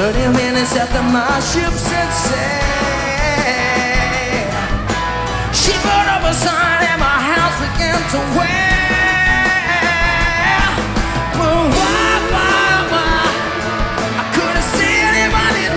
30 minutes after my ship set sail, she put up a sign and my house began to wait.